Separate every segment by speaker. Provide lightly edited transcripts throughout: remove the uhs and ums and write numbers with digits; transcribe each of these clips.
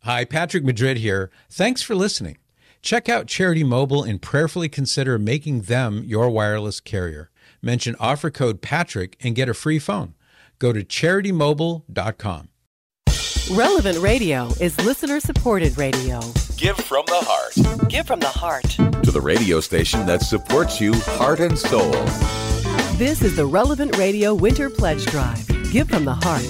Speaker 1: Hi, Patrick Madrid here. Thanks for listening. Check out Charity Mobile and prayerfully consider making them your wireless carrier. Mention offer code Patrick and get a free phone. Go to CharityMobile.com.
Speaker 2: Relevant Radio is listener-supported radio.
Speaker 3: Give from the heart.
Speaker 2: Give from the heart.
Speaker 3: To the radio station that supports you heart and soul.
Speaker 2: This is the Relevant Radio Winter Pledge Drive. Give from the heart.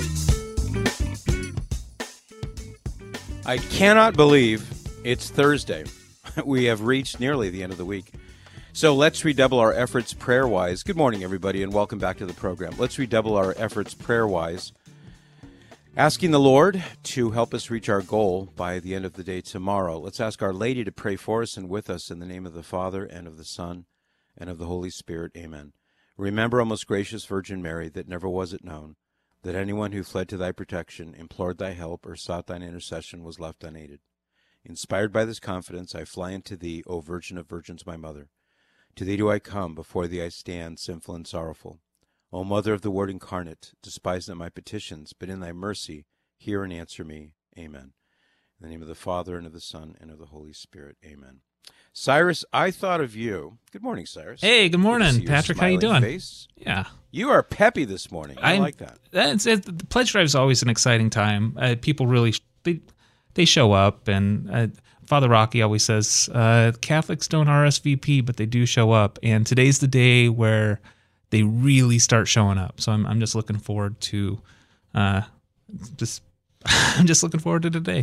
Speaker 4: I cannot believe it's Thursday. We have reached nearly the end of the week. So let's redouble our efforts prayer-wise. Good morning, everybody, and welcome back to the program. Let's redouble our efforts prayer-wise, asking the Lord to help us reach our goal by the end of the day tomorrow. Let's ask Our Lady to pray for us and with us in the name of the Father, and of the Son, and of the Holy Spirit. Amen. Remember, O most gracious Virgin Mary, that never was it known that anyone who fled to thy protection, implored thy help, or sought thine intercession was left unaided. Inspired by this confidence, I fly unto thee, O Virgin of Virgins, my mother. To thee do I come, before thee I stand, sinful and sorrowful. O Mother of the Word incarnate, despise not my petitions, but in thy mercy hear and answer me. Amen. In the name of the Father, and of the Son, and of the Holy Spirit. Amen. Cyrus, I thought of you. Good morning, Cyrus.
Speaker 5: Hey, good morning, Patrick. How you doing?
Speaker 4: Face.
Speaker 5: Yeah.
Speaker 4: You are peppy this morning. I like that.
Speaker 5: The pledge drive is always an exciting time. People really they show up, and Father Rocky always says Catholics don't RSVP, but they do show up. And today's the day where they really start showing up. So I'm just looking forward to I'm just looking forward to today.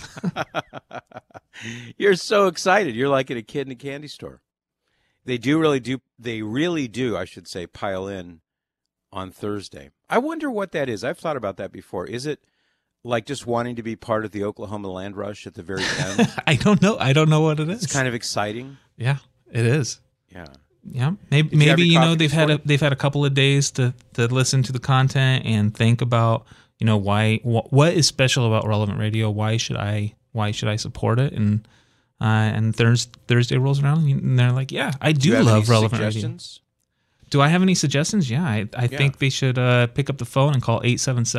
Speaker 4: You're so excited. You're like a kid in a candy store. They really do, I should say, pile in on Thursday. I wonder what that is. I've thought about that before. Is it like just wanting to be part of the Oklahoma land rush at the very end?
Speaker 5: I don't know. I don't know what it is.
Speaker 4: It's kind of exciting.
Speaker 5: Yeah, it is.
Speaker 4: Yeah.
Speaker 5: Yeah. Maybe they've had a couple of days to listen to the content and think about, what is special about Relevant Radio? Why should I support it? And Thursday rolls around and they're like, yeah, I do love Relevant Radio. Do I have any suggestions? Yeah, I think they should pick up the phone and call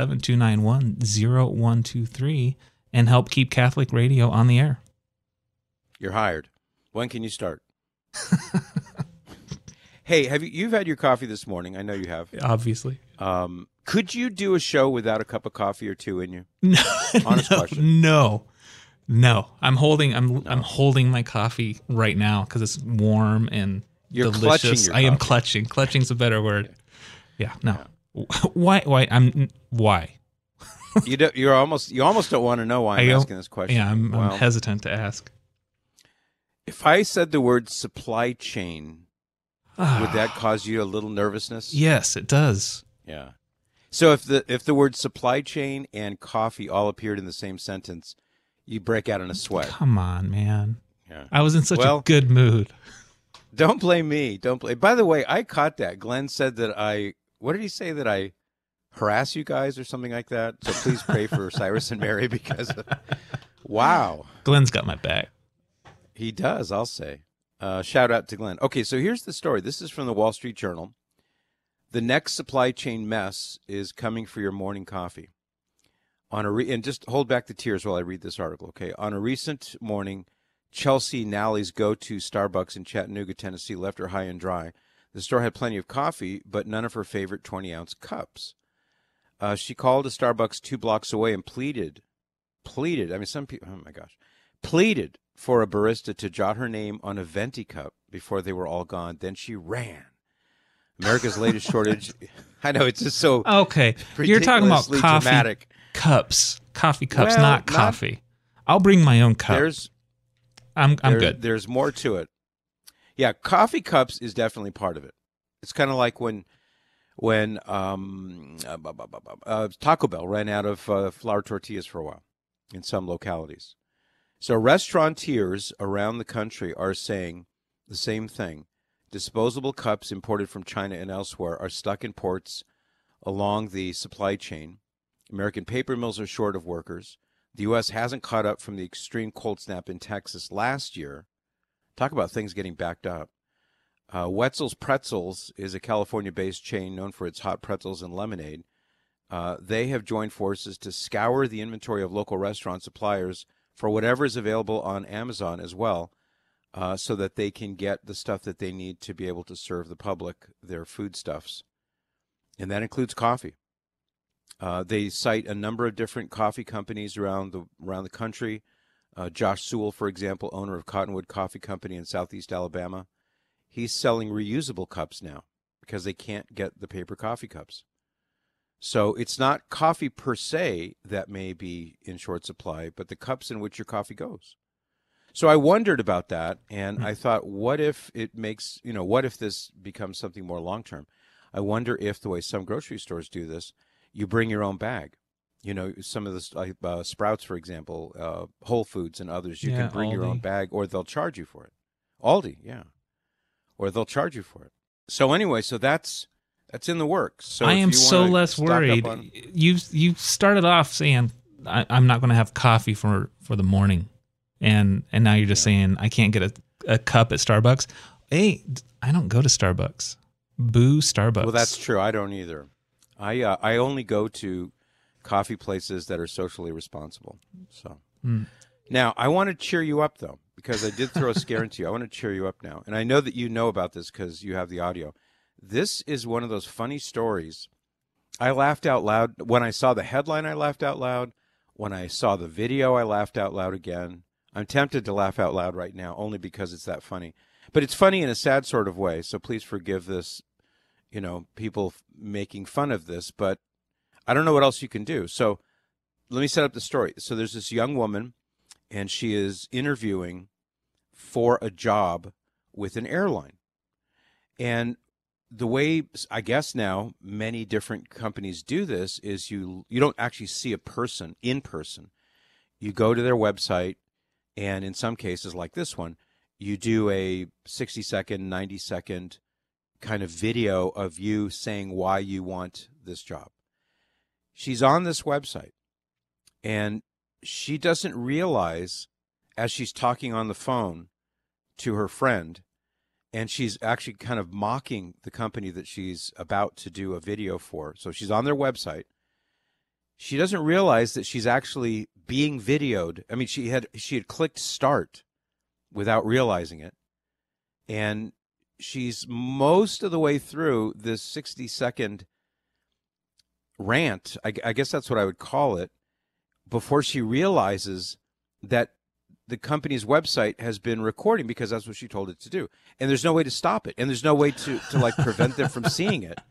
Speaker 5: 877-291-0123 and help keep Catholic radio on the air.
Speaker 4: You're hired. When can you start? Hey, you've had your coffee this morning? I know you have.
Speaker 5: Obviously.
Speaker 4: Could you do a show without a cup of coffee or two in you?
Speaker 5: No.
Speaker 4: Honest question.
Speaker 5: No. I'm holding my coffee right now because it's warm and
Speaker 4: You're
Speaker 5: delicious.
Speaker 4: clutching your
Speaker 5: I am
Speaker 4: coffee.
Speaker 5: clutching. Clutching's a better word. Yeah. No. Why? Why?
Speaker 4: You almost don't want to know why I'm asking this question.
Speaker 5: Yeah, I'm hesitant to ask.
Speaker 4: If I said the word supply chain, would that cause you a little nervousness?
Speaker 5: Yes, it does.
Speaker 4: Yeah. So if the word supply chain and coffee all appeared in the same sentence, you break out in a sweat.
Speaker 5: Come on, man.
Speaker 4: Yeah.
Speaker 5: I was in such a good mood.
Speaker 4: Don't blame me. By the way, I caught that. Glenn said that what did he say, that I harass you guys or something like that? So please pray for Cyrus and Mary because wow.
Speaker 5: Glenn's got my back.
Speaker 4: He does, I'll say. Shout out to Glenn. Okay, so here's the story. This is from the Wall Street Journal. The next supply chain mess is coming for your morning coffee. And just hold back the tears while I read this article, okay? On a recent morning, Chelsea Nally's go-to Starbucks in Chattanooga, Tennessee, left her high and dry. The store had plenty of coffee, but none of her favorite 20-ounce cups. She called a Starbucks 2 blocks away and pleaded. I mean, some people, oh my gosh, pleaded for a barista to jot her name on a venti cup before they were all gone. Then she ran. America's latest shortage. I know, it's just so
Speaker 5: okay. You're talking about coffee
Speaker 4: dramatic.
Speaker 5: Coffee cups, not coffee. I'll bring my own cup. I'm good.
Speaker 4: There's more to it. Yeah, coffee cups is definitely part of it. It's kind of like when Taco Bell ran out of flour tortillas for a while in some localities. So restaurateurs around the country are saying the same thing. Disposable cups imported from China and elsewhere are stuck in ports along the supply chain. American paper mills are short of workers. The U.S. hasn't caught up from the extreme cold snap in Texas last year. Talk about things getting backed up. Wetzel's Pretzels is a California-based chain known for its hot pretzels and lemonade. They have joined forces to scour the inventory of local restaurant suppliers for whatever is available on Amazon as well, so that they can get the stuff that they need to be able to serve the public their foodstuffs. And that includes coffee. They cite a number of different coffee companies around the country. Josh Sewell, for example, owner of Cottonwood Coffee Company in Southeast Alabama, he's selling reusable cups now because they can't get the paper coffee cups. So it's not coffee per se that may be in short supply, but the cups in which your coffee goes. So I wondered about that, and I thought, what if this becomes something more long-term? I wonder if the way some grocery stores do this, you bring your own bag. Some of the Sprouts, for example, Whole Foods and others, you can bring your own bag, or they'll charge you for it. Aldi, yeah. Or they'll charge you for it. So anyway, that's in the works. So
Speaker 5: I am so less worried. You started off saying I'm not going to have coffee for the morning, and now you're just saying I can't get a cup at Starbucks. Hey, I don't go to Starbucks. Boo Starbucks.
Speaker 4: Well, that's true. I don't either. I only go to coffee places that are socially responsible. So now I want to cheer you up, though, because I did throw a scare into you. I want to cheer you up now, and I know that you know about this because you have the audio. This is one of those funny stories. I laughed out loud when I saw the headline. I laughed out loud when I saw the video. I laughed out loud again. I'm tempted to laugh out loud right now, only because it's that funny. But it's funny in a sad sort of way. So please forgive this. People making fun of this, but I don't know what else you can do. So let me set up the story. So there's this young woman, and she is interviewing for a job with an airline. And the way, I guess now, many different companies do this is you don't actually see a person in person. You go to their website, and in some cases like this one, you do a 60-second, 90-second kind of video of you saying why you want this job. She's on this website, and she doesn't realize, as she's talking on the phone to her friend, and she's actually kind of mocking the company that she's about to do a video for. So she's on their website. She doesn't realize that she's actually being videoed. I mean, she had clicked start without realizing it, and she's most of the way through this 60-second rant, I guess that's what I would call it, before she realizes that the company's website has been recording, because that's what she told it to do. And there's no way to stop it. And there's no way to prevent them from seeing it.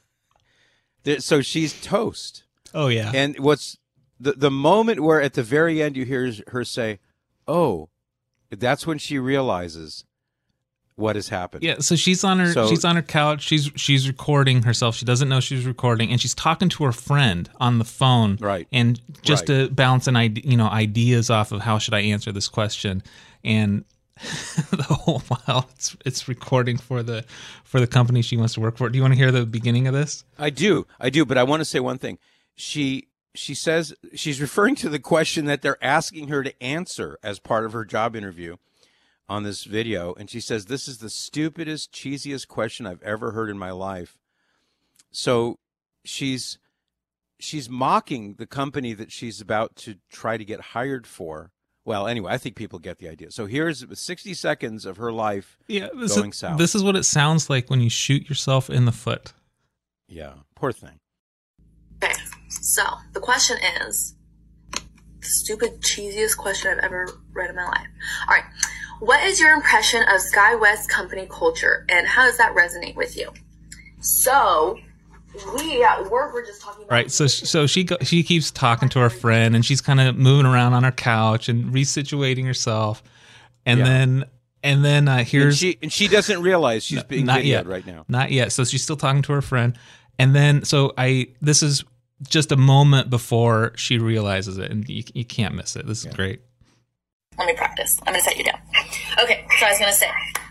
Speaker 4: So she's toast.
Speaker 5: Oh, yeah.
Speaker 4: And what's the moment where at the very end you hear her say, oh, that's when she realizes what has happened.
Speaker 5: Yeah, so she's on her couch. She's recording herself. She doesn't know she's recording, and she's talking to her friend on the phone.
Speaker 4: Right.
Speaker 5: And just to bounce ideas off of how should I answer this question, and the whole while it's recording for the company she wants to work for. Do you want to hear the beginning of this?
Speaker 4: I do, but I want to say one thing. She says she's referring to the question that they're asking her to answer as part of her job interview on this video, and she says, this is the stupidest, cheesiest question I've ever heard in my life. So she's mocking the company that she's about to try to get hired for. Well, anyway, I think people get the idea. So here's 60 seconds of her life going south.
Speaker 5: This is what it sounds like when you shoot yourself in the foot.
Speaker 4: Yeah, poor thing.
Speaker 6: Okay, so the question is the stupid, cheesiest question I've ever read in my life. All right. What is your impression of SkyWest company culture, and how does that resonate with you? So, we at work were just talking about...
Speaker 5: Right, so she keeps talking to her friend, and she's kind of moving around on her couch and resituating herself, and then here's...
Speaker 4: And she doesn't realize she's being videoed right now.
Speaker 5: Not yet, so she's still talking to her friend, and then, this is just a moment before she realizes it, and you can't miss it. This is great.
Speaker 6: Let me practice. I'm going to set you down. Okay, so I was going to say...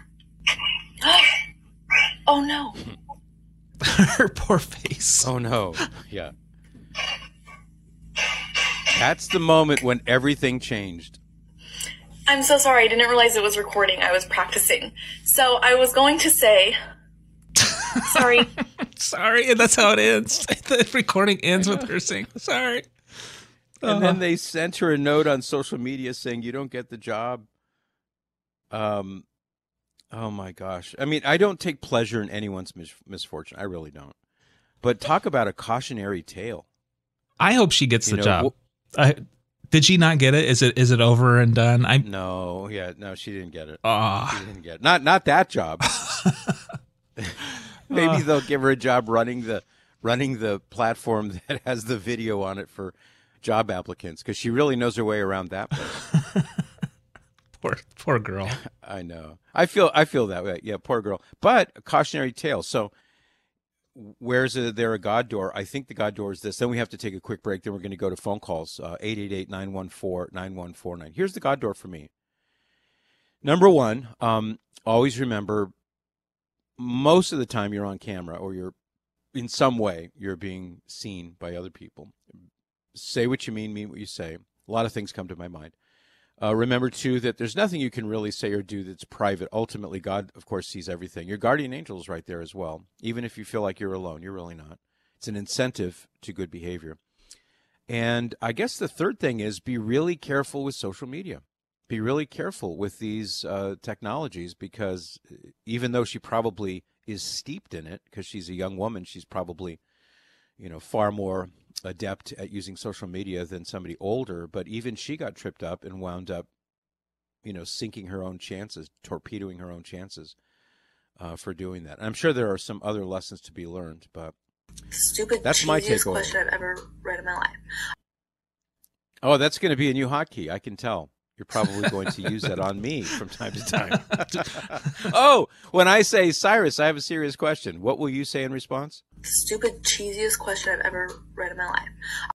Speaker 6: Oh, no.
Speaker 5: Her poor face.
Speaker 4: Oh, no. Yeah. That's the moment when everything changed.
Speaker 6: I'm so sorry. I didn't realize it was recording. I was practicing. So I was going to say... Sorry.
Speaker 5: Sorry, and that's how it ends. The recording ends with her saying, sorry.
Speaker 4: And then they sent her a note on social media saying, you don't get the job. Oh, my gosh. I mean, I don't take pleasure in anyone's misfortune. I really don't. But talk about a cautionary tale.
Speaker 5: I hope she gets the job. Did she not get it? Is it over and done?
Speaker 4: No, she didn't get it.
Speaker 5: She
Speaker 4: didn't get it. Not that job. Maybe they'll give her a job running the platform that has the video on it for job applicants, because she really knows her way around that place.
Speaker 5: Poor girl.
Speaker 4: I know. I feel that way. Yeah, poor girl. But a cautionary tale. So where's there a God door? I think the God door is this. Then we have to take a quick break. Then we're going to go to phone calls, 888-914-9149. Here's the God door for me. Number one, always remember, most of the time you're on camera or you're in some way you're being seen by other people. Say what you mean what you say. A lot of things come to my mind. Remember, too, that there's nothing you can really say or do that's private. Ultimately, God, of course, sees everything. Your guardian angel is right there as well. Even if you feel like you're alone, you're really not. It's an incentive to good behavior. And I guess the third thing is be really careful with social media. Be really careful with these technologies, because even though she probably is steeped in it, because she's a young woman, she's probably, far more adept at using social media than somebody older, but even she got tripped up and wound up, sinking her own chances, torpedoing her own chances for doing that. And I'm sure there are some other lessons to be learned, but that's my takeaway.
Speaker 6: Question I've ever read in my life.
Speaker 4: Oh, that's going to be a new hotkey. I can tell. You're probably going to use that on me from time to time. Oh, when I say, Cyrus, I have a serious question, what will you say in response?
Speaker 6: Stupid, cheesiest question I've ever read in my life.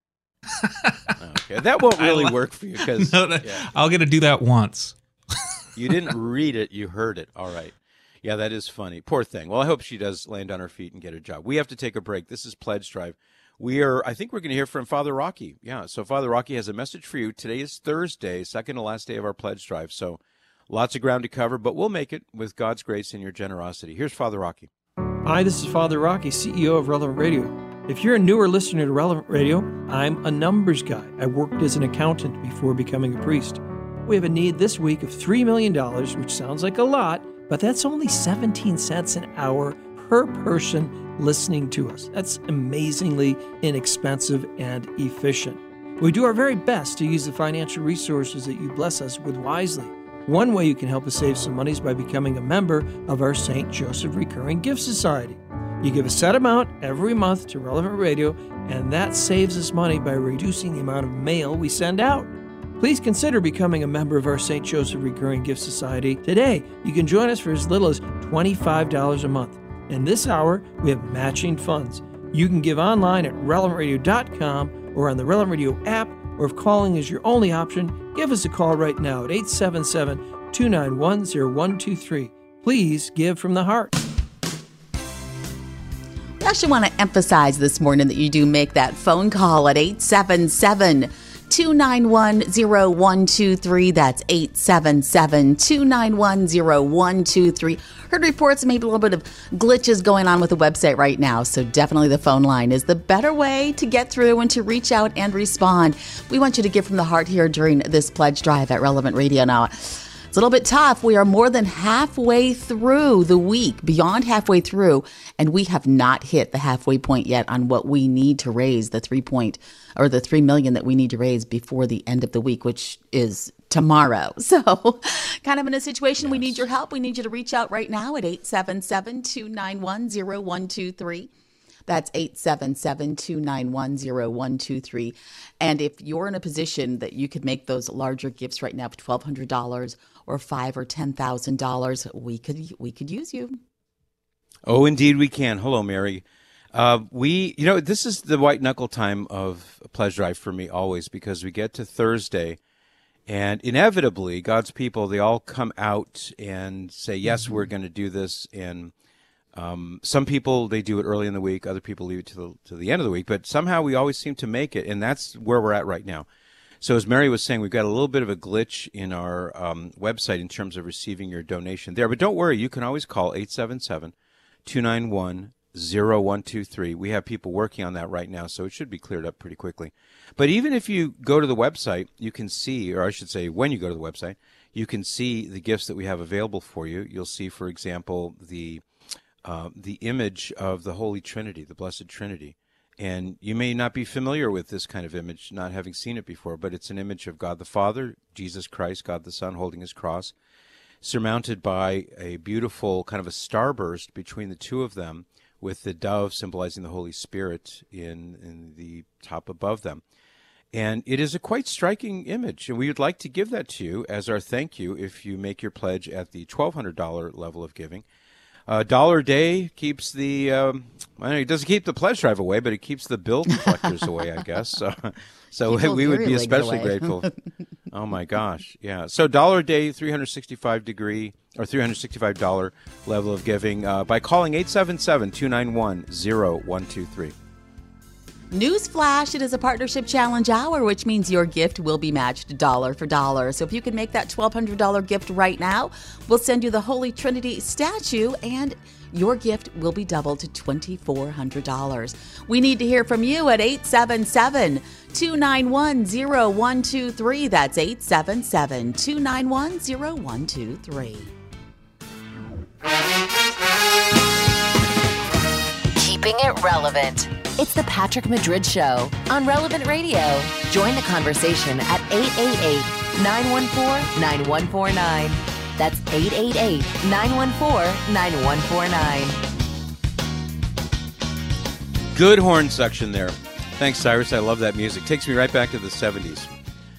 Speaker 4: Okay, that won't really work for you, because
Speaker 5: I'll get to do that once.
Speaker 4: You didn't read it, you heard it. All right. Yeah, that is funny. Poor thing. Well, I hope she does land on her feet and get a job. We have to take a break. This is Pledge Drive. I think we're going to hear from Father Rocky. Yeah, so Father Rocky has a message for you. Today is Thursday, second to last day of our Pledge Drive. So lots of ground to cover, but we'll make it with God's grace and your generosity. Here's Father Rocky.
Speaker 7: Hi, this is Father Rocky, CEO of Relevant Radio. If you're a newer listener to Relevant Radio, I'm a numbers guy. I worked as an accountant before becoming a priest. We have a need this week of $3 million, which sounds like a lot, but that's only 17 cents an hour per person listening to us. That's amazingly inexpensive and efficient. We do our very best to use the financial resources that you bless us with wisely. One way you can help us save some money is by becoming a member of our St. Joseph Recurring Gift Society. You give a set amount every month to Relevant Radio, and that saves us money by reducing the amount of mail we send out. Please consider becoming a member of our St. Joseph Recurring Gift Society today. You can join us for as little as $25 a month. And this hour, we have matching funds. You can give online at relevantradio.com or on the Relevant Radio app, or if calling is your only option, give us a call right now at 877-291-0123. Please give from the heart.
Speaker 8: I actually want to emphasize this morning that you do make that phone call at 877-291-0123. That's 877-291-0123. Heard reports maybe a little bit of glitches going on with the website right now, so definitely the phone line is the better way to get through and to reach out and respond. We want you to give from the heart here during this Pledge Drive at Relevant Radio. Now, it's a little bit tough. We are more than halfway through the week, beyond halfway through, and we have not hit the halfway point yet on what we need to raise, the $3 million that we need to raise before the end of the week, which is tomorrow. So kind of in a situation, we need your help. We need you to reach out right now at 877-291-0123. That's 877-291-0123. And if you're in a position that you could make those larger gifts right now of $1,200 or $5,000 or $10,000, we could use you.
Speaker 4: Oh, indeed we can. Hello, Mary. This is the white knuckle time of Pledge Drive for me always, because we get to Thursday and inevitably God's people, they all come out and say, yes, we're going to do this. And some people, they do it early in the week. Other people leave it to the end of the week. But somehow we always seem to make it. And that's where we're at right now. So as Mary was saying, we've got a little bit of a glitch in our website in terms of receiving your donation there. But don't worry, you can always call 877-291-0123. 0123. We have people working on that right now, so it should be cleared up pretty quickly. But even if you go to the website, you can see, or I should say when you go to the website, you can see the gifts that we have available for you. You'll see, for example, the image of the Holy Trinity, the Blessed Trinity. And you may not be familiar with this kind of image, not having seen it before, but it's an image of God the Father, Jesus Christ, God the Son holding his cross, surmounted by a beautiful kind of a starburst between the two of them, with the dove symbolizing the Holy Spirit in the top above them. And it is a quite striking image, and we would like to give that to you as our thank you if you make your pledge at the $1,200 level of giving. $1 a day keeps the, it doesn't keep the pledge drive away, but it keeps the bill collectors away, I guess. So we would be especially grateful. Oh my gosh, yeah. So $1 a day, $365 level of giving by calling 877-291-0123.
Speaker 8: Newsflash, it is a partnership challenge hour, which means your gift will be matched dollar for dollar. So if you can make that $1,200 gift right now, we'll send you the Holy Trinity statue, and your gift will be doubled to $2,400. We need to hear from you at 877-291-0123. That's 877-291-0123.
Speaker 9: Keeping it relevant. It's the Patrick Madrid Show on Relevant Radio. Join the conversation at 888-914-9149. That's 888-914-9149.
Speaker 4: Good horn section there. Thanks, Cyrus. I love that music. Takes me right back to the 70s.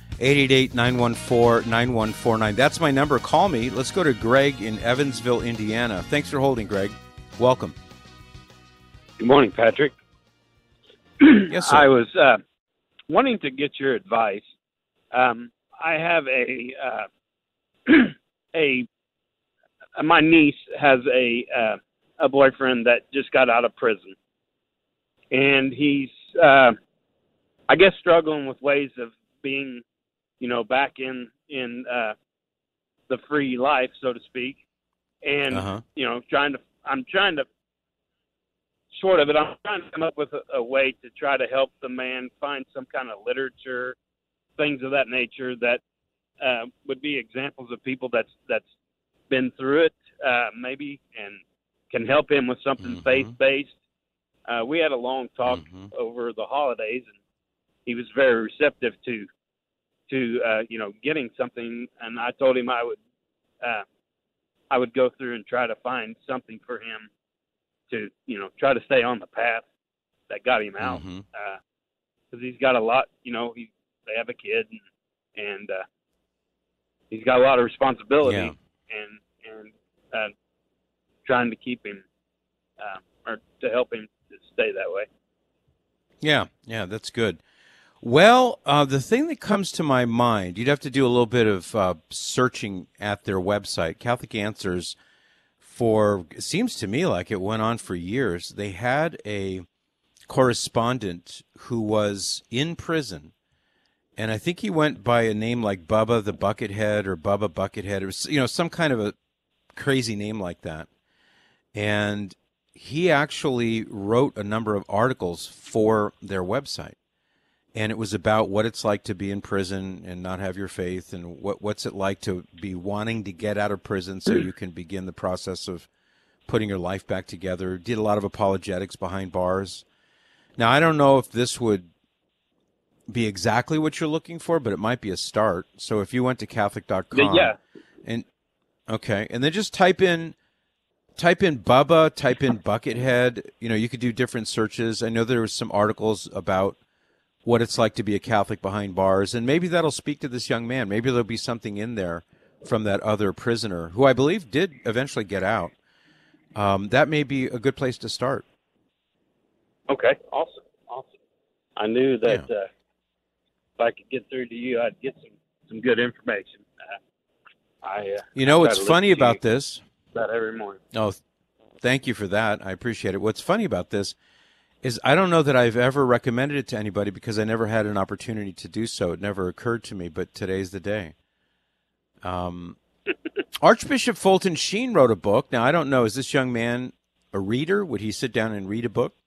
Speaker 4: 888-914-9149. That's my number. Call me. Let's go to Greg in Evansville, Indiana. Thanks for holding, Greg. Welcome.
Speaker 10: Good morning, Patrick.
Speaker 4: Yes, sir.
Speaker 10: I was wanting to get your advice. I have my niece has a boyfriend that just got out of prison, and he's I guess struggling with ways of being, back in the free life, so to speak, and I'm trying to come up with a way to try to help the man find some kind of literature, things of that nature that would be examples of people that's been through it, maybe, and can help him with something faith-based. We had a long talk over the holidays, and he was very receptive to getting something. And I told him I would go through and try to find something for him to, try to stay on the path that got him out. Because he's got a lot, they have a kid, and he's got a lot of responsibility, and trying to keep him, or to help him to stay that way.
Speaker 4: Yeah, that's good. Well, the thing that comes to my mind, you'd have to do a little bit of searching at their website, Catholic Answers. It seems to me like it went on for years. They had a correspondent who was in prison, and I think he went by a name like Bubba the Buckethead or Bubba Buckethead. It was, some kind of a crazy name like that. And he actually wrote a number of articles for their website. And it was about what it's like to be in prison and not have your faith, and what's it like to be wanting to get out of prison so you can begin the process of putting your life back together. Did a lot of apologetics behind bars. Now, I don't know if this would be exactly what you're looking for, but it might be a start. So if you went to Catholic.com, and then just type in Bubba, type in Buckethead. You could do different searches. I know there was some articles about what it's like to be a Catholic behind bars, and maybe that'll speak to this young man. Maybe there'll be something in there from that other prisoner, who I believe did eventually get out. That may be a good place to start. Okay,
Speaker 10: awesome. I knew that if I could get through to you, I'd get some good information.
Speaker 4: What's funny about this?
Speaker 10: About every morning.
Speaker 4: Oh, thank you for that. I appreciate it. What's funny about this is I don't know that I've ever recommended it to anybody because I never had an opportunity to do so. It never occurred to me, but today's the day. Archbishop Fulton Sheen wrote a book. Now, I don't know, is this young man a reader? Would he sit down and read a book?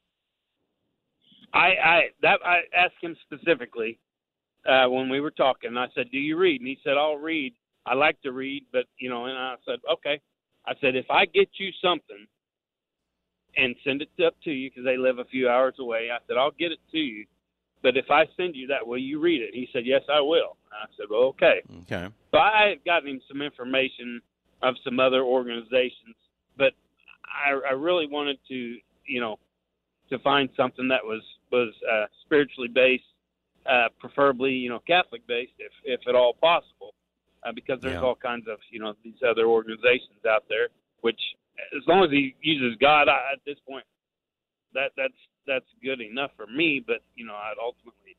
Speaker 10: I asked him specifically when we were talking. I said, "Do you read?" And he said, "I'll read. I like to read, but and I said, "Okay." I said, "If I get you something and send it up to you, because they live a few hours away," I said, "I'll get it to you. But if I send you that, will you read it?" He said, "Yes, I will." I said, "Well, okay."
Speaker 4: Okay.
Speaker 10: So I had gotten him some information of some other organizations, but I really wanted to, to find something that was spiritually based, preferably, Catholic based, if at all possible, because there's all kinds of, these other organizations out there, which as long as he uses God, at this point, that's good enough for me. But I'd ultimately,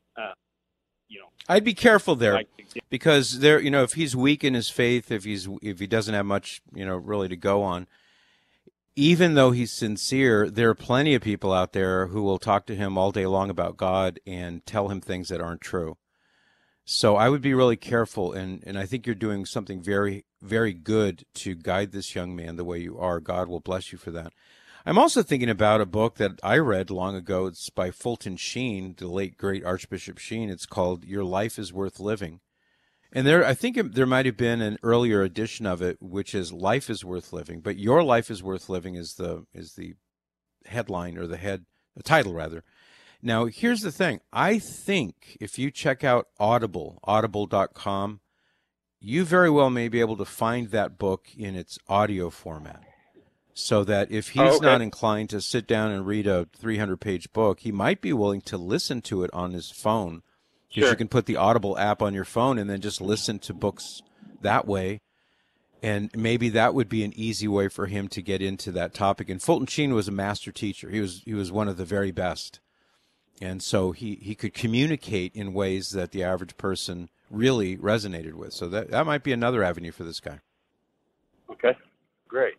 Speaker 4: I'd be careful there, because there, if he's weak in his faith, if he doesn't have much, really to go on, even though he's sincere, there are plenty of people out there who will talk to him all day long about God and tell him things that aren't true. So I would be really careful, and I think you're doing something very, very good to guide this young man the way you are. God will bless you for that. I'm also thinking about a book that I read long ago. It's by Fulton Sheen, the late, great Archbishop Sheen. It's called Your Life is Worth Living. And I think there might have been an earlier edition of it, which is Life is Worth Living. But Your Life is Worth Living is the headline, or the title rather. Now, here's the thing. I think if you check out audible.com, you very well may be able to find that book in its audio format. So that if he's not inclined to sit down and read a 300-page book, he might be willing to listen to it on his phone. Because you can put the Audible app on your phone and then just listen to books that way. And maybe that would be an easy way for him to get into that topic. And Fulton Sheen was a master teacher. He was one of the very best. And so he could communicate in ways that the average person really resonated with. So that might be another avenue for this guy.
Speaker 10: Okay. Great.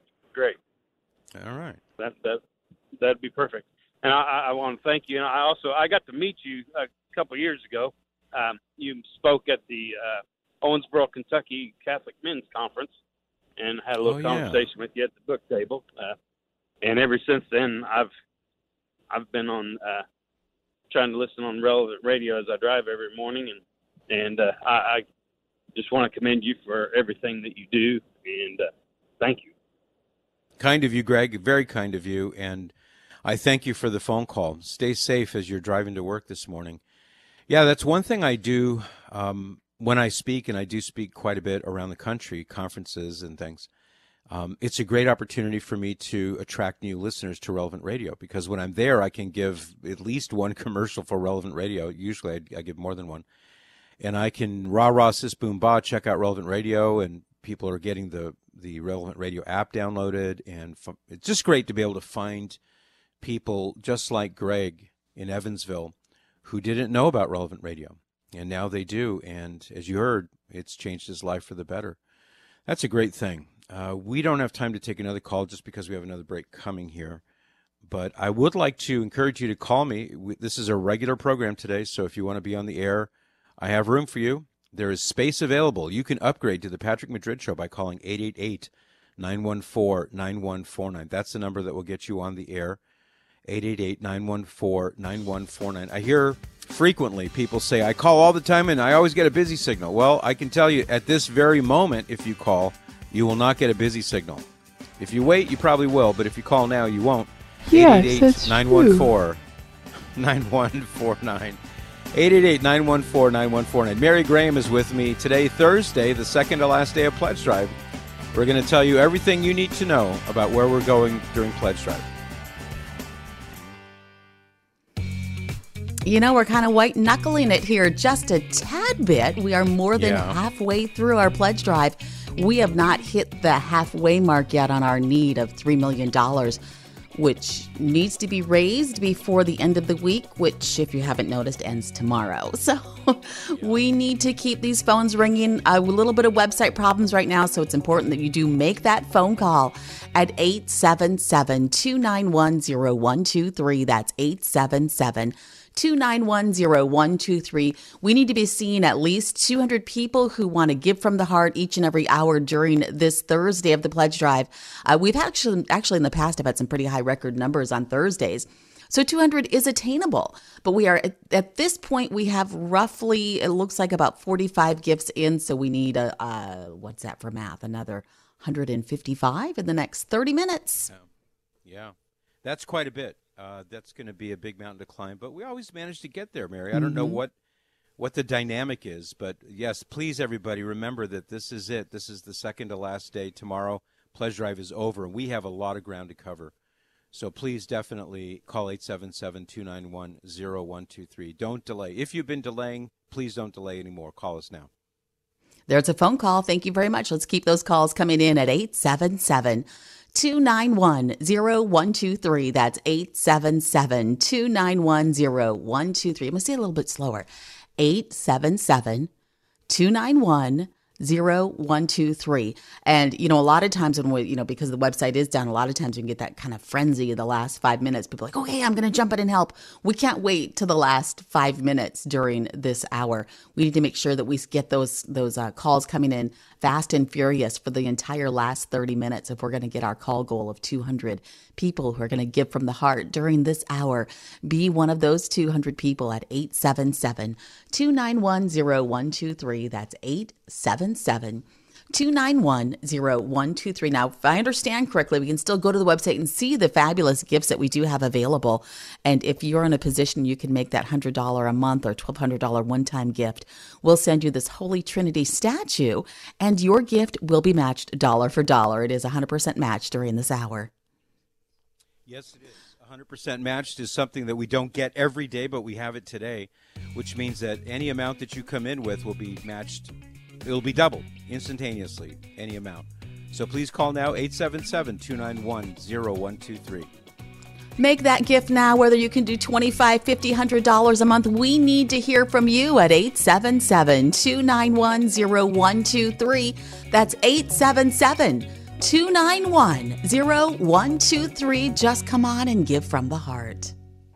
Speaker 4: All right.
Speaker 10: That'd be perfect. And I want to thank you. And I got to meet you a couple of years ago. You spoke at the Owensboro, Kentucky Catholic Men's Conference, and had a little conversation with you at the book table. And ever since then, I've been on trying to listen on Relevant Radio as I drive every morning, and I just want to commend you for everything that you do, and thank you.
Speaker 4: Kind of you, Greg. Very kind of you, and I thank you for the phone call. Stay safe as you're driving to work this morning. Yeah, that's one thing I do when I speak, and I do speak quite a bit around the country, conferences and things. It's a great opportunity for me to attract new listeners to Relevant Radio, because when I'm there, I can give at least one commercial for Relevant Radio. Usually I give more than one. And I can rah-rah, sis, boom, bah, check out Relevant Radio, and people are getting the Relevant Radio app downloaded. And it's just great to be able to find people just like Greg in Evansville who didn't know about Relevant Radio, and now they do. And as you heard, it's changed his life for the better. That's a great thing. We don't have time to take another call just because we have another break coming here, but I would like to encourage you to call me. This is a regular program today, so if you want to be on the air, I have room for you. There is space available. You can upgrade to the Patrick Madrid Show by calling 888-914-9149. That's the number that will get you on the air. 888-914-9149. I hear frequently people say, I call all the time and I always get a busy signal. Well, I can tell you at this very moment, if you call, you will not get a busy signal. If you wait, you probably will, but if you call now, you won't.
Speaker 11: Yes, that's
Speaker 4: 888-914-9149. 888-914-9149. Mary Graham is with me today, Thursday, the second to last day of Pledge Drive. We're going to tell you everything you need to know about where we're going during Pledge Drive.
Speaker 8: We're kind of white-knuckling it here just a tad bit. We are more than halfway through our pledge drive. We have not hit the halfway mark yet on our need of $3 million, which needs to be raised before the end of the week, which, if you haven't noticed, ends tomorrow. So we need to keep these phones ringing. A little bit of website problems right now, so it's important that you do make that phone call at 877-291-0123. That's 877-291-0123. 2910123. We need to be seeing at least 200 people who want to give from the heart each and every hour during this Thursday of the pledge drive. We've actually in the past have had some pretty high record numbers on Thursdays. So 200 is attainable, but we are at this point, we have roughly, it looks like about 45 gifts in. So we need what's that for math? Another 155 in the next 30 minutes.
Speaker 4: Yeah. That's quite a bit. That's going to be a big mountain to climb, but we always manage to get there, Mary. I don't know what the dynamic is, but yes, please, everybody, remember that this is it. This is the second to last day. Tomorrow, pledge drive is over, and we have a lot of ground to cover. So please definitely call 877-291-0123. Don't delay. If you've been delaying, please don't delay anymore. Call us now.
Speaker 8: There's a phone call. Thank you very much. Let's keep those calls coming in at 877-291-0123. That's 877-291-0123. I'm going to say it a little bit slower. 877-291-0123. 0123. And, a lot of times when we, because the website is down, a lot of times you can get that kind of frenzy in the last 5 minutes. People are like, okay, I'm going to jump in and help. We can't wait till the last 5 minutes during this hour. We need to make sure that we get those calls coming in fast and furious for the entire last 30 minutes if we're going to get our call goal of 200 people who are going to give from the heart during this hour. Be one of those 200 people at 877-291-0123. That's 877-291-0123. Now, if I understand correctly, we can still go to the website and see the fabulous gifts that we do have available. And if you're in a position you can make that $100 a month or $1,200 one-time gift, we'll send you this Holy Trinity statue, and your gift will be matched dollar for dollar. It is 100% matched during this hour.
Speaker 4: Yes, it is. 100% matched is something that we don't get every day, but we have it today, which means that any amount that you come in with will be matched. It'll be doubled instantaneously, any amount. So please call now, 877-291-0123.
Speaker 8: Make that gift now, whether you can do $25, $50, $100 a month. We need to hear from you at 877-291-0123. That's 877-291-0123. Just come on and give from the heart.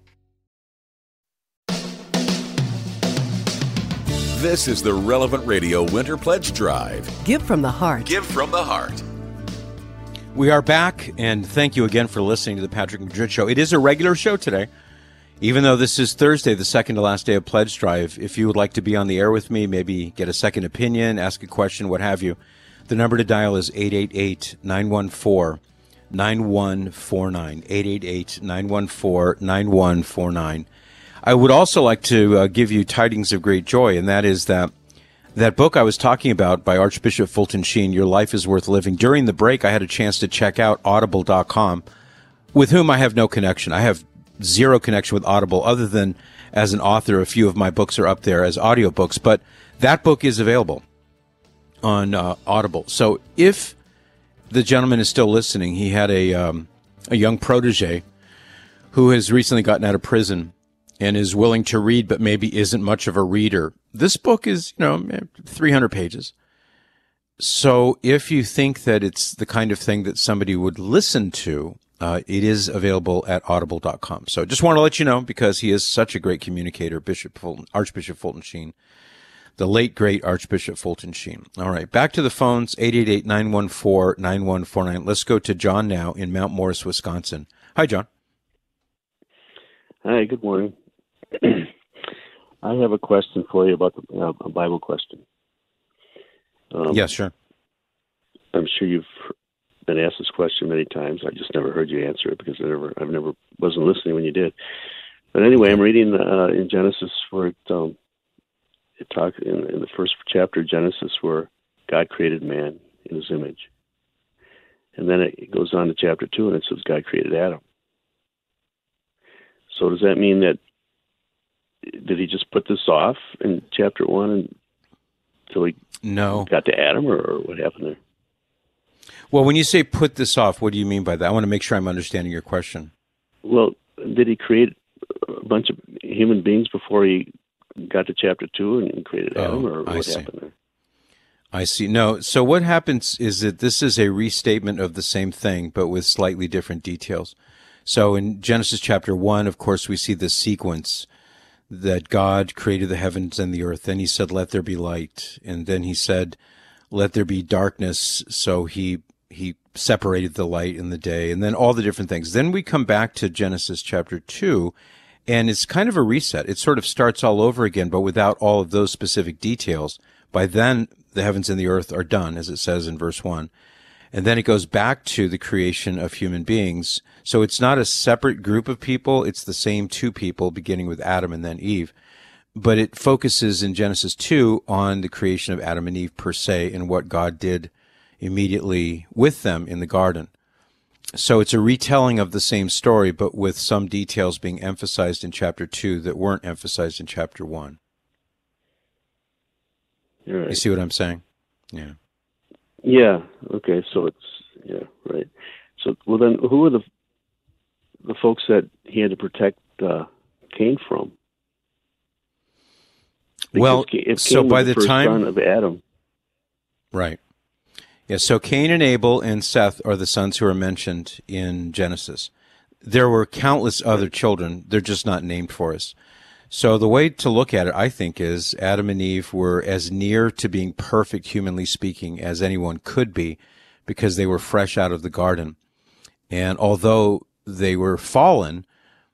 Speaker 3: This is the Relevant Radio Winter Pledge Drive.
Speaker 2: Give from the heart.
Speaker 3: Give from the heart.
Speaker 4: We are back, and thank you again for listening to the Patrick Madrid Show. It is a regular show today, even though this is Thursday, the second to last day of Pledge Drive. If you would like to be on the air with me, maybe get a second opinion, ask a question, what have you, the number to dial is 888-914-9149, 888-914-9149. I would also like to give you tidings of great joy, and that is that book I was talking about by Archbishop Fulton Sheen, Your Life is Worth Living. During the break, I had a chance to check out Audible.com, with whom I have no connection. I have zero connection with Audible, other than as an author, a few of my books are up there as audiobooks. But that book is available on Audible. So if the gentleman is still listening, he had a young protege who has recently gotten out of prison and is willing to read, but maybe isn't much of a reader. This book is, 300 pages. So if you think that it's the kind of thing that somebody would listen to, it is available at audible.com. So just want to let you know, because he is such a great communicator, Archbishop Fulton Sheen, the late, great Archbishop Fulton Sheen. All right, back to the phones, 888-914-9149. Let's go to John now in Mount Morris, Wisconsin. Hi, John.
Speaker 11: Hi, good morning. I have a question for you about a Bible question.
Speaker 4: Yes, sure.
Speaker 11: I'm sure you've been asked this question many times. I just never heard you answer it because I never wasn't listening when you did. But anyway, I'm reading in Genesis where it talks in the first chapter of Genesis where God created man in His image, and then it goes on to chapter 2 and it says God created Adam. So does that mean that did He just put this off in chapter 1 until He got to Adam, or what happened there?
Speaker 4: Well, when you say put this off, what do you mean by that? I want to make sure I'm understanding your question.
Speaker 11: Well, did He create a bunch of human beings before He got to chapter 2 and created Adam, or what happened there?
Speaker 4: I see. No. So what happens is that this is a restatement of the same thing, but with slightly different details. So in Genesis chapter 1, of course, we see the sequence that God created the heavens and the earth. Then he said, let there be light. And then he said, let there be darkness. So he separated the light and the day, and then all the different things. Then we come back to Genesis chapter 2, and it's kind of a reset. It sort of starts all over again, but without all of those specific details. By then, the heavens and the earth are done, as it says in verse 1. And then it goes back to the creation of human beings. So it's not a separate group of people. It's the same two people, beginning with Adam and then Eve. But it focuses in Genesis 2 on the creation of Adam and Eve per se and what God did immediately with them in the garden. So it's a retelling of the same story, but with some details being emphasized in chapter 2 that weren't emphasized in chapter 1.
Speaker 11: Right.
Speaker 4: You see what I'm saying? Yeah.
Speaker 11: Yeah. Okay. So it's right. So well, then who were the folks that he had to protect Cain from? Because
Speaker 4: well,
Speaker 11: Cain
Speaker 4: so by the
Speaker 11: first
Speaker 4: time
Speaker 11: son of Adam,
Speaker 4: right? Yeah. So Cain and Abel and Seth are the sons who are mentioned in Genesis. There were countless other children; they're just not named for us. So the way to look at it, I think, is Adam and Eve were as near to being perfect, humanly speaking, as anyone could be, because they were fresh out of the garden. And although they were fallen,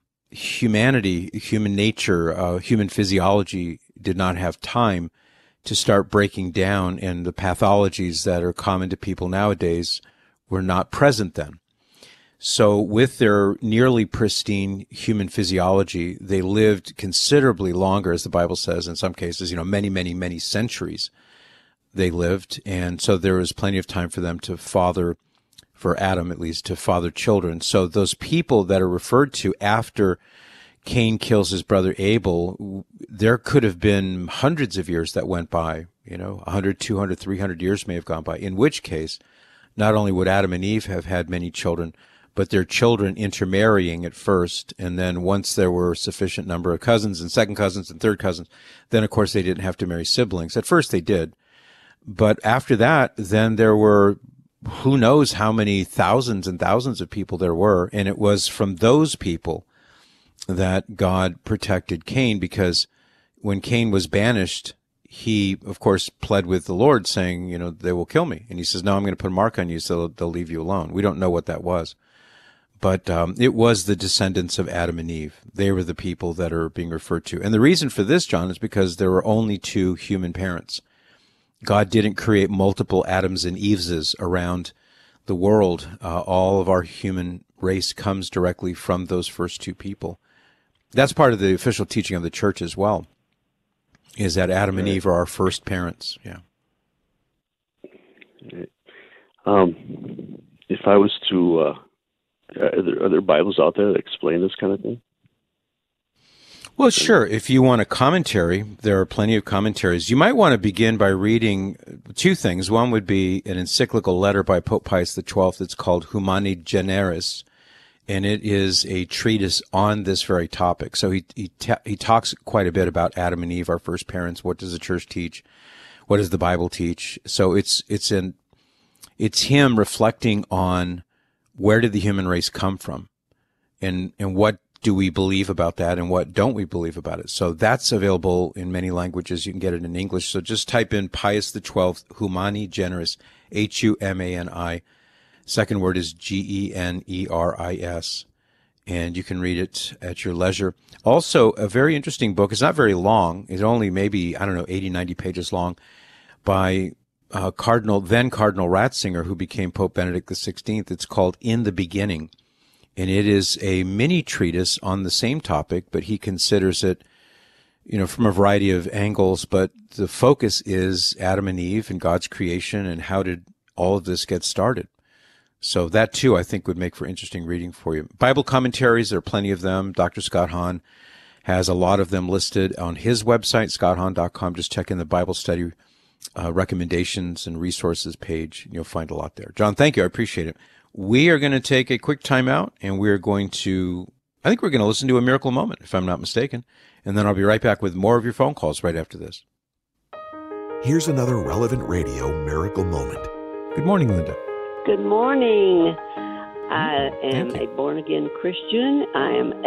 Speaker 4: humanity, human nature, human physiology did not have time to start breaking down, and the pathologies that are common to people nowadays were not present then. So with their nearly pristine human physiology, they lived considerably longer, as the Bible says, in some cases, many, many, many centuries they lived. And so there was plenty of time for them to father, for Adam at least, to father children. So those people that are referred to after Cain kills his brother Abel, there could have been hundreds of years that went by, 100, 200, 300 years may have gone by, in which case, not only would Adam and Eve have had many children, but their children intermarrying at first, and then once there were a sufficient number of cousins and second cousins and third cousins, then of course they didn't have to marry siblings. At first they did, but after that, then there were who knows how many thousands and thousands of people there were, and it was from those people that God protected Cain, because when Cain was banished, he, of course, pled with the Lord saying, they will kill me. And he says, no, I'm going to put a mark on you so they'll leave you alone. We don't know what that was. But it was the descendants of Adam and Eve. They were the people that are being referred to. And the reason for this, John, is because there were only two human parents. God didn't create multiple Adams and Eveses around the world. All of our human race comes directly from those first two people. That's part of the official teaching of the church as well, is that Adam and Eve are our first parents. Yeah.
Speaker 11: If I was to... Are there Bibles out there that explain this kind of thing?
Speaker 4: Well, sure. If you want a commentary, there are plenty of commentaries. You might want to begin by reading two things. One would be an encyclical letter by Pope Pius XII that's called Humani Generis, and it is a treatise on this very topic. So he talks quite a bit about Adam and Eve, our first parents. What does the church teach? What does the Bible teach? So it's him reflecting on where did the human race come from, and what do we believe about that, and what don't we believe about it? So that's available in many languages. You can get it in English. So just type in Pius XII, Humani Generis, Humani. Second word is Generis, and you can read it at your leisure. Also, a very interesting book. It's not very long. It's only maybe, 80, 90 pages long, by then Cardinal Ratzinger, who became Pope Benedict XVI. It's called In the Beginning, and it is a mini treatise on the same topic, but he considers it, from a variety of angles, but the focus is Adam and Eve and God's creation and how did all of this get started. So that, too, I think would make for interesting reading for you. Bible commentaries, there are plenty of them. Dr. Scott Hahn has a lot of them listed on his website, scotthahn.com. Just check in the Bible study recommendations and resources page. You'll find a lot there. John, thank you. I appreciate it. We are going to take a quick time out, and we're going to listen to a miracle moment, if I'm not mistaken. And then I'll be right back with more of your phone calls right after this.
Speaker 12: Here's another Relevant Radio miracle moment.
Speaker 4: Good morning, Linda.
Speaker 13: Good morning. I am a born-again Christian. I am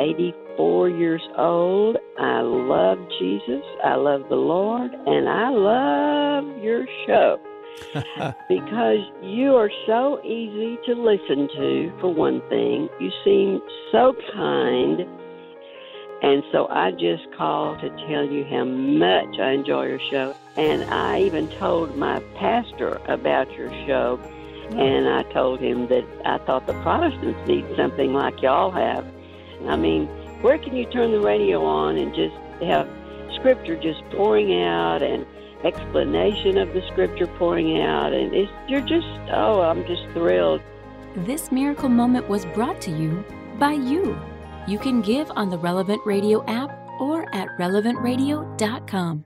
Speaker 13: 4 years old. I love Jesus. I love the Lord. And I love your show because you are so easy to listen to, for one thing. You seem so kind. And so I just called to tell you how much I enjoy your show. And I even told my pastor about your show. And I told him that I thought the Protestants need something like y'all have. I mean, where can you turn the radio on and just have Scripture just pouring out and explanation of the Scripture pouring out? And I'm just thrilled.
Speaker 14: This miracle moment was brought to you by you. You can give on the Relevant Radio app or at relevantradio.com.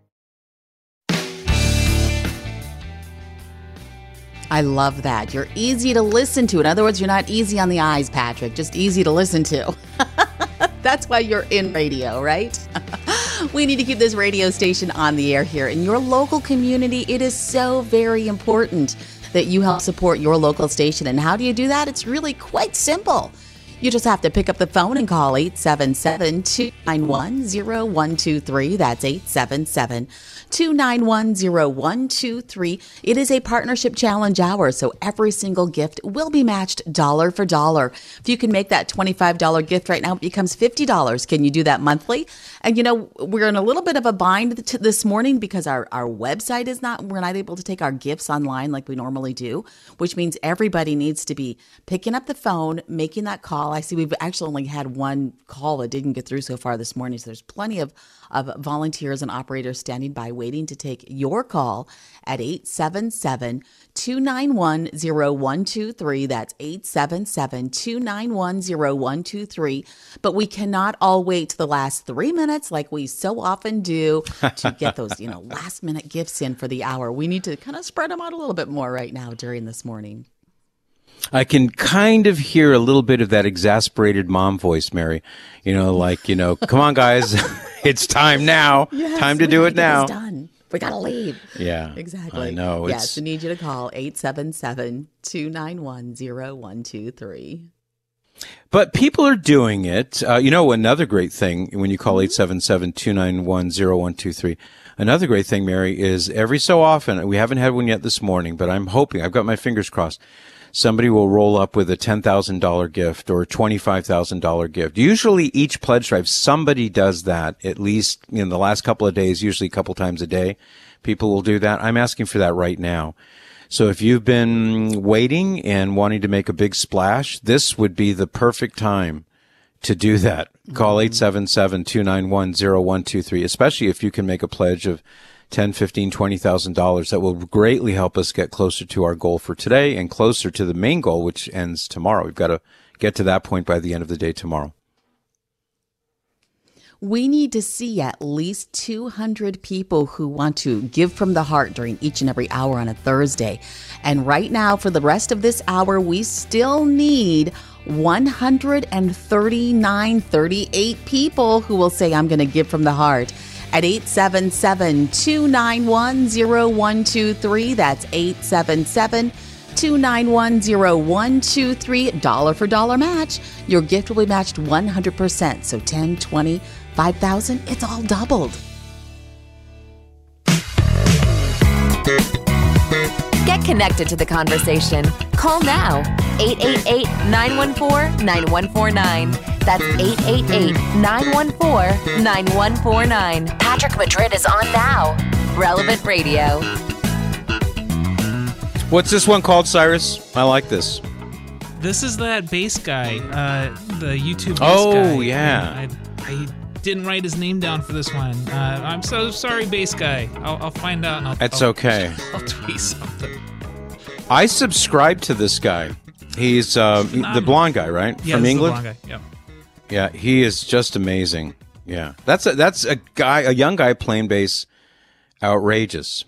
Speaker 8: I love that. You're easy to listen to. In other words, you're not easy on the eyes, Patrick, just easy to listen to. That's why you're in radio, right? We need to keep this radio station on the air here. In your local community, it is so very important that you help support your local station. And how do you do that? It's really quite simple. You just have to pick up the phone and call 877-291-0123. That's 877-291-0123. It is a partnership challenge hour, so every single gift will be matched dollar for dollar. If you can make that $25 gift right now, it becomes $50. Can you do that monthly? And we're in a little bit of a bind this morning because our website we're not able to take our gifts online like we normally do, which means everybody needs to be picking up the phone, making that call. I see we've actually only had one call that didn't get through so far this morning. So there's plenty of volunteers and operators standing by waiting to take your call at 877-291-0123. That's 877-291-0123. But we cannot all wait to the last 3 minutes like we so often do to get those, last minute gifts in for the hour. We need to kind of spread them out a little bit more right now during this morning.
Speaker 4: I can kind of hear a little bit of that exasperated mom voice, Mary. Come on, guys, it's time now.
Speaker 8: Yes,
Speaker 4: time to do it now.
Speaker 8: It's done. We got to leave.
Speaker 4: Yeah,
Speaker 8: exactly.
Speaker 4: I know.
Speaker 8: Yes, I need you to call 877-291-0123.
Speaker 4: But people are doing it. Another great thing when you call 877-291-0123. Another great thing, Mary, is every so often, we haven't had one yet this morning, but I'm hoping, I've got my fingers crossed, somebody will roll up with a $10,000 gift or a $25,000 gift. Usually each pledge drive, somebody does that at least in the last couple of days, usually a couple times a day. People will do that. I'm asking for that right now. So if you've been waiting and wanting to make a big splash, this would be the perfect time to do that. Call 877-291-0123, especially if you can make a pledge of $10,000, $15,000, $20,000. That will greatly help us get closer to our goal for today and closer to the main goal, which ends tomorrow. We've got to get to that point by the end of the day tomorrow.
Speaker 8: We need to see at least 200 people who want to give from the heart during each and every hour on a Thursday. And right now, for the rest of this hour, we still need 38 people who will say, I'm going to give from the heart. At 877-291-0123. That's 877-291-0123. Dollar for dollar match. Your gift will be matched 100%. So 10, 20, 5,000, it's all doubled.
Speaker 9: Get connected to the conversation. Call now. 888-914-9149. That's 888-914-9149. Patrick Madrid is on now. Relevant Radio.
Speaker 4: What's this one called, Cyrus? I like this.
Speaker 5: This is that bass guy, the YouTube bass guy.
Speaker 4: Oh, yeah.
Speaker 5: I didn't write his name down for this one. I'm so sorry, bass guy. I'll find out. And
Speaker 4: It's okay.
Speaker 5: I'll tweet something.
Speaker 4: I subscribe to this guy. He's the blonde guy, right?
Speaker 5: Yeah,
Speaker 4: from England.
Speaker 5: The blonde guy. Yeah.
Speaker 4: Yeah, he is just amazing. Yeah, that's a young guy playing bass, outrageous.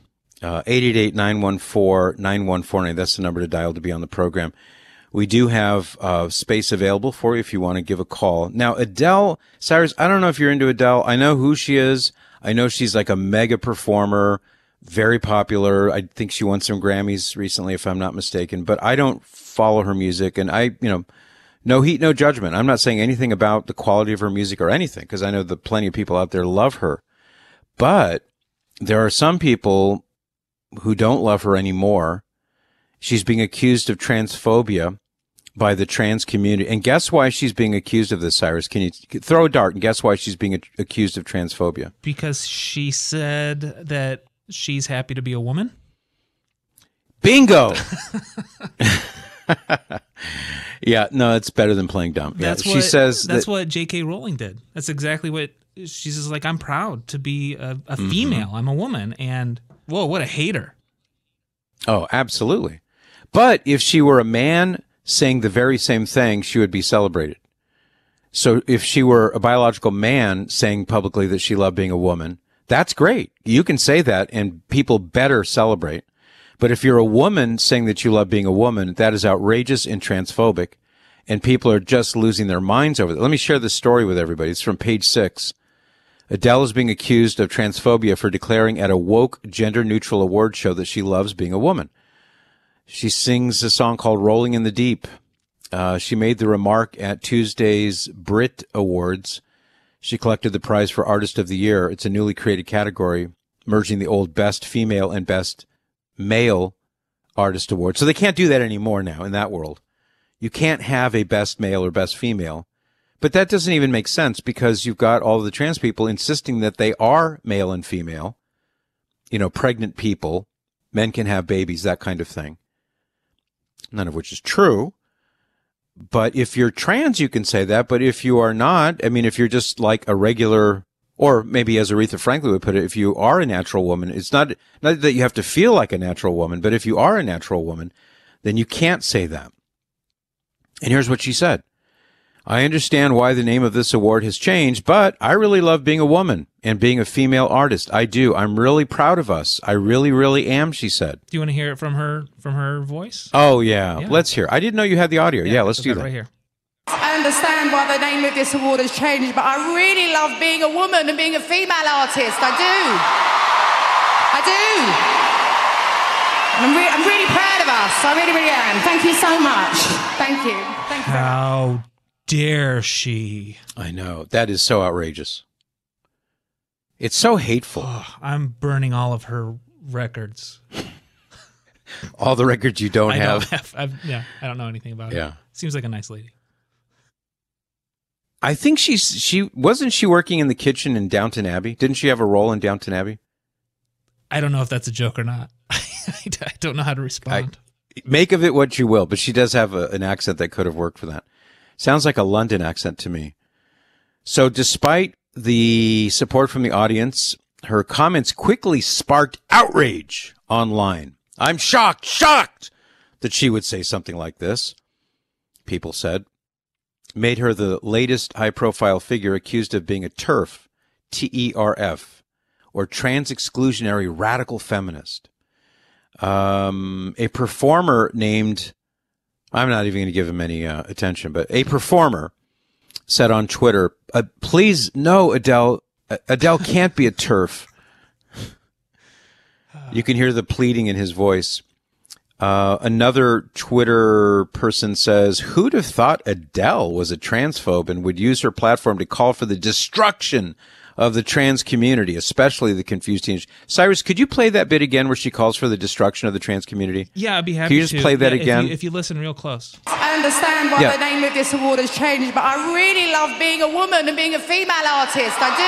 Speaker 4: 888-914-9149. That's the number to dial to be on the program. We do have space available for you if you want to give a call. Now, Adele, Cyrus, I don't know if you're into Adele. I know who she is. I know she's like a mega performer, very popular. I think she won some Grammys recently, if I'm not mistaken. But I don't follow her music, and I, No heat, no judgment. I'm not saying anything about the quality of her music or anything, because I know that plenty of people out there love her. But there are some people who don't love her anymore. She's being accused of transphobia by the trans community. And guess why she's being accused of this, Cyrus? Can you throw a dart and guess why she's being accused of transphobia?
Speaker 5: Because she said that she's happy to be a woman?
Speaker 4: Bingo! Yeah, no, it's better than playing dumb.
Speaker 5: That's
Speaker 4: she says
Speaker 5: that's what J.K. Rowling did. That's exactly what she's just like. I'm proud to be a female. I'm a woman, and whoa, what a hater!
Speaker 4: Oh, absolutely. But if she were a man saying the very same thing, she would be celebrated. So if she were a biological man saying publicly that she loved being a woman, that's great. You can say that, and people better celebrate. But if you're a woman saying that you love being a woman, that is outrageous and transphobic, and people are just losing their minds over it. Let me share this story with everybody. It's from Page 6. Adele is being accused of transphobia for declaring at a woke gender-neutral award show that she loves being a woman. She sings a song called Rolling in the Deep. She made the remark at Tuesday's Brit Awards. She collected the prize for Artist of the Year. It's a newly created category, merging the old Best Female and Best Male Artist Award. So they can't do that anymore now in that world. You can't have a Best Male or Best Female. But that doesn't even make sense because you've got all of the trans people insisting that they are male and female. You know, pregnant people, men can have babies, that kind of thing. None of which is true. But if you're trans, you can say that. But if you are not, I mean, if you're just like a regular, or maybe as Aretha Franklin would put it, if you are a natural woman, it's not that you have to feel like a natural woman, but if you are a natural woman, then you can't say that. And here's what she said. I understand why the name of this award has changed, but I really love being a woman and being a female artist. I do. I'm really proud of us. I really, really am, she said.
Speaker 5: Do you want to hear it from her voice?
Speaker 4: Oh, yeah. Let's hear. I didn't know you had the audio. Yeah, let's do that.
Speaker 5: Right here.
Speaker 15: I understand why the name of this award has changed, but I really love being a woman and being a female artist. I do. And I'm really proud of us. I really, really am. Thank you so much. Thank you. Thank you.
Speaker 5: How dare she?
Speaker 4: I know. That is so outrageous. It's so hateful.
Speaker 5: Oh, I'm burning all of her records.
Speaker 4: All the records you don't have.
Speaker 5: I don't know anything about it.
Speaker 4: Yeah.
Speaker 5: Seems like a nice lady.
Speaker 4: I think she wasn't she working in the kitchen in Downton Abbey? Didn't she have a role in Downton Abbey?
Speaker 5: I don't know if that's a joke or not. I don't know how to respond.
Speaker 4: Make of it what you will, but she does have an accent that could have worked for that. Sounds like a London accent to me. So despite the support from the audience, her comments quickly sparked outrage online. I'm shocked that she would say something like this, people said. Made her the latest high-profile figure accused of being a TERF, T-E-R-F, or trans-exclusionary radical feminist. A performer named, I'm not even going to give him any attention, but a performer said on Twitter, please, no, Adele can't be a TERF. You can hear the pleading in his voice. Another Twitter person says, who'd have thought Adele was a transphobe and would use her platform to call for the destruction of the trans community, especially the confused teenagers. Cyrus, could you play that bit again where she calls for the destruction of the trans community?
Speaker 5: Yeah, I'd be happy to.
Speaker 4: Can you just play that again?
Speaker 5: If you listen real close.
Speaker 15: I understand why the name of this award has changed, but I really love being a woman and being a female artist. I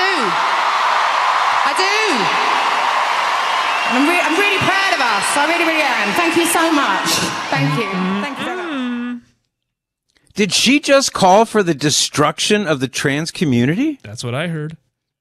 Speaker 15: do. And I'm really proud of us. I really, really am. Thank you so much. Thank you. Thank you very much.
Speaker 4: Did she just call for the destruction of the trans community?
Speaker 5: That's what I heard.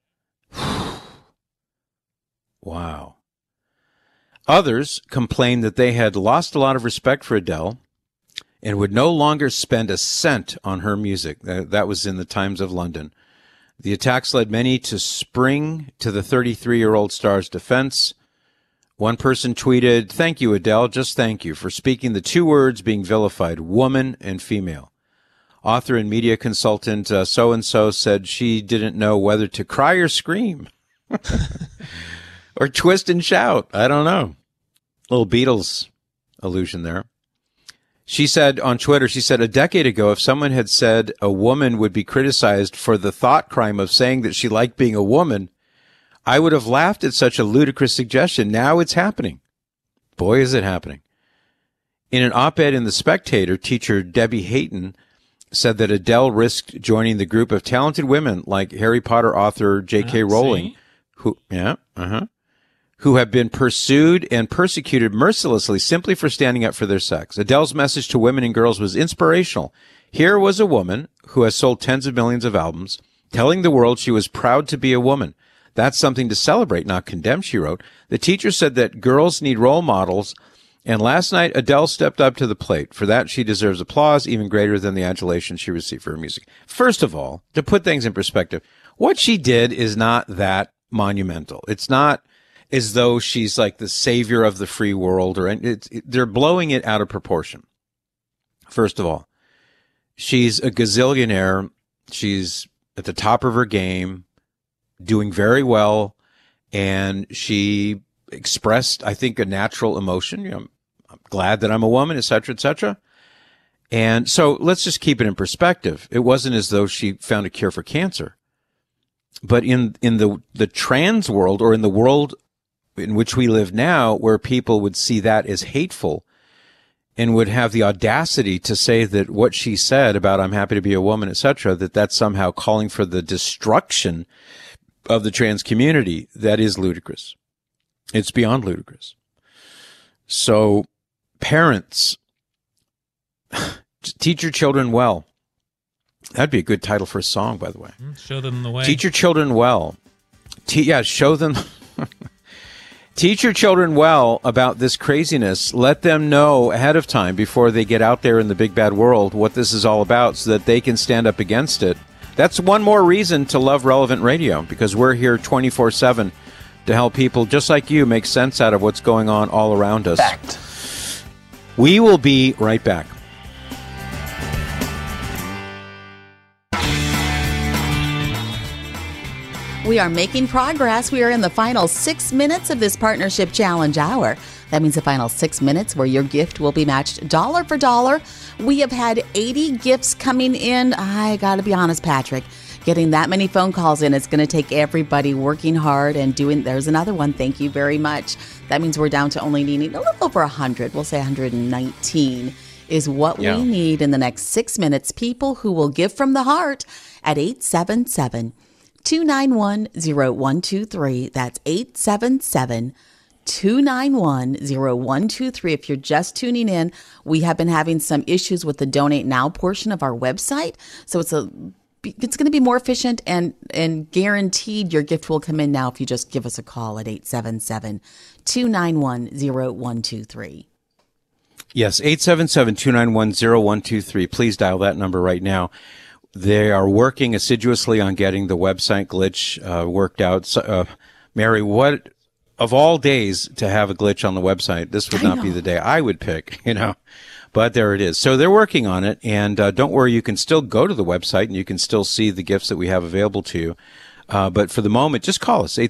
Speaker 4: Wow. Others complained that they had lost a lot of respect for Adele and would no longer spend a cent on her music. That was in the Times of London. The attacks led many to spring to the 33-year-old star's defense. One person tweeted, thank you, Adele, just thank you for speaking the two words being vilified, woman and female. Author and media consultant so-and-so said she didn't know whether to cry or scream. Or twist and shout. I don't know. Little Beatles allusion there. She said on Twitter, a decade ago, if someone had said a woman would be criticized for the thought crime of saying that she liked being a woman, I would have laughed at such a ludicrous suggestion. Now it's happening. Boy, is it happening. In an op-ed in The Spectator, teacher Debbie Hayton said that Adele risked joining the group of talented women like Harry Potter author J.K. Rowling, who have been pursued and persecuted mercilessly simply for standing up for their sex. Adele's message to women and girls was inspirational. Here was a woman who has sold tens of millions of albums, telling the world she was proud to be a woman. That's something to celebrate, not condemn, she wrote. The teacher said that girls need role models, and last night Adele stepped up to the plate. For that, she deserves applause even greater than the adulation she received for her music. First of all, to put things in perspective, what she did is not that monumental. It's not as though she's like the savior of the free world, they're blowing it out of proportion. First of all, she's a gazillionaire. She's at the top of her game, doing very well, and she expressed, I think, a natural emotion. You know, I'm glad that I'm a woman, et cetera, et cetera. And so let's just keep it in perspective. It wasn't as though she found a cure for cancer. But in the trans world, or in the world in which we live now, where people would see that as hateful and would have the audacity to say that what she said about I'm happy to be a woman, et cetera, that's somehow calling for the destruction of the trans community, that is ludicrous. It's beyond ludicrous. So parents, teach your children well. That'd be a good title for a song, by the way.
Speaker 5: Show them the way.
Speaker 4: Teach your children well. Show them. Teach your children well about this craziness. Let them know ahead of time, before they get out there in the big bad world, what this is all about, so that they can stand up against it. That's one more reason to love Relevant Radio, because we're here 24/7 to help people just like you make sense out of what's going on all around us.
Speaker 16: Fact.
Speaker 4: We will be right back.
Speaker 8: We are making progress. We are in the final 6 minutes of this Partnership Challenge Hour. That means the final 6 minutes where your gift will be matched dollar for dollar. We have had 80 gifts coming in. I got to be honest, Patrick, getting that many phone calls in, it's going to take everybody working hard and doing. There's another one. Thank you very much. That means we're down to only needing a little over 100. We'll say 119 is what we need in the next 6 minutes. People who will give from the heart at 877-291-0123. That's 877-291-0123. If you're just tuning in, we have been having some issues with the Donate Now portion of our website. So it's going to be more efficient, and guaranteed your gift will come in now if you just give us a call at 877-291-0123.
Speaker 4: Yes, 877-291-0123. Please dial that number right now. They are working assiduously on getting the website glitch worked out. Mary, what of all days to have a glitch on the website, this would not be the day I would pick, but there it is. So they're working on it, and don't worry, you can still go to the website and you can still see the gifts that we have available to you. But for the moment, just call us,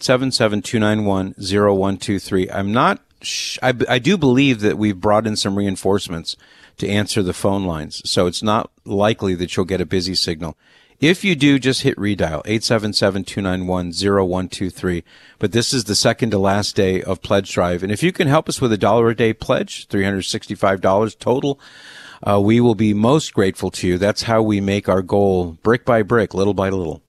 Speaker 4: 877-291-0123. I do believe that we've brought in some reinforcements to answer the phone lines, so it's not likely that you'll get a busy signal. If you do, just hit redial, 877-291-0123. But this is the second to last day of Pledge Drive. And if you can help us with $1 a day pledge, $365 total, we will be most grateful to you. That's how we make our goal brick by brick, little by little.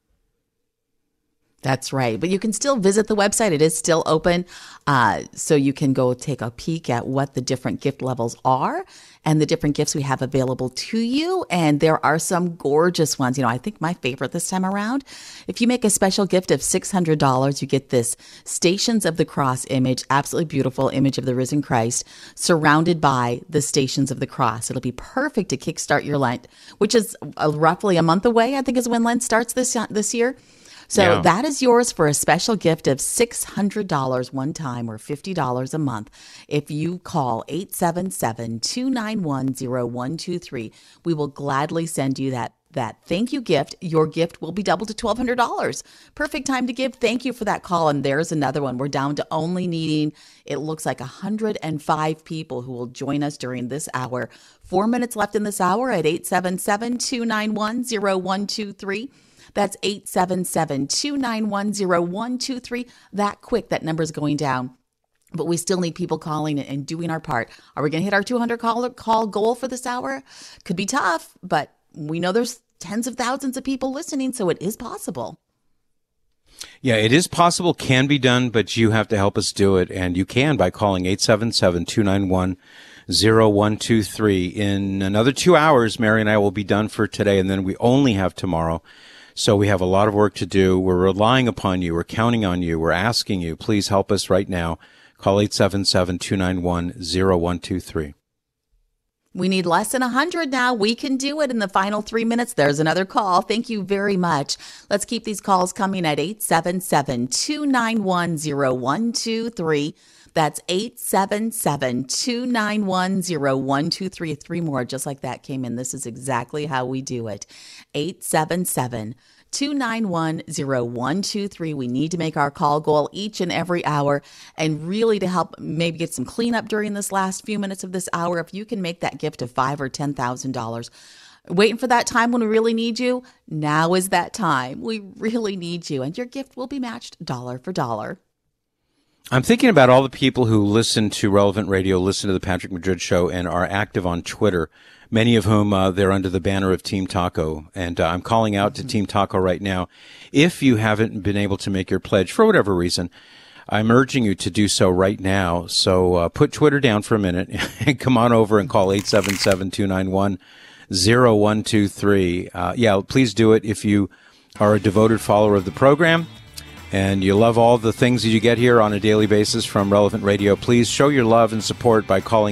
Speaker 8: That's right. But you can still visit the website. It is still open. So you can go take a peek at what the different gift levels are and the different gifts we have available to you. And there are some gorgeous ones. I think my favorite this time around, if you make a special gift of $600, you get this Stations of the Cross image, absolutely beautiful image of the risen Christ surrounded by the Stations of the Cross. It'll be perfect to kickstart your Lent, which is roughly a month away, I think is when Lent starts this year. So that is yours for a special gift of $600 one time or $50 a month. If you call 877-291-0123, we will gladly send you that that thank you gift, your gift will be doubled to $1,200. Perfect time to give thank you for that call. And there's another one. We're down to only needing, it looks like 105 people who will join us during this hour. 4 minutes left in this hour at 877-291-0123. That's 877-291-0123. That quick, that number's going down. But we still need people calling and doing our part. Are we going to hit our 200 call goal for this hour? Could be tough, but we know there's tens of thousands of people listening, so it is possible.
Speaker 4: Yeah, it is possible, can be done, but you have to help us do it. And you can by calling 877-291-0123. In another 2 hours, Mary and I will be done for today, and then we only have tomorrow. So we have a lot of work to do. We're relying upon you. We're counting on you. We're asking you. Please help us right now. Call 877-291-0123.
Speaker 8: We need less than 100 now. We can do it in the final 3 minutes. There's another call. Thank you very much. Let's keep these calls coming at 877-291-0123. That's 877-291-0123. 3 more just like that came in. This is exactly how we do it. 877-291-0123. We need to make our call goal each and every hour, and really to help maybe get some cleanup during this last few minutes of this hour. If you can make that gift of $5,000 or $10,000, waiting for that time when we really need you, now is that time. We really need you, and your gift will be matched dollar for dollar.
Speaker 4: I'm thinking about all the people who listen to Relevant Radio, listen to the Patrick Madrid Show, and are active on Twitter, many of whom they're under the banner of Team Taco. And I'm calling out to Team Taco right now. If you haven't been able to make your pledge for whatever reason, I'm urging you to do so right now. So put Twitter down for a minute and come on over and call 877-291-0123. Yeah, please do it if you are a devoted follower of the program and you love all the things that you get here on a daily basis from Relevant Radio. Please show your love and support by calling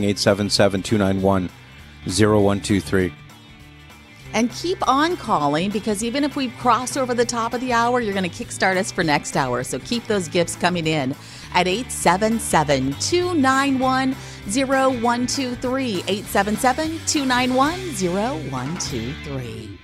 Speaker 4: 877-291-0123.
Speaker 8: And keep on calling, because even if we cross over the top of the hour, you're going to kickstart us for next hour. So keep those gifts coming in at 877-291-0123. 877-291-0123.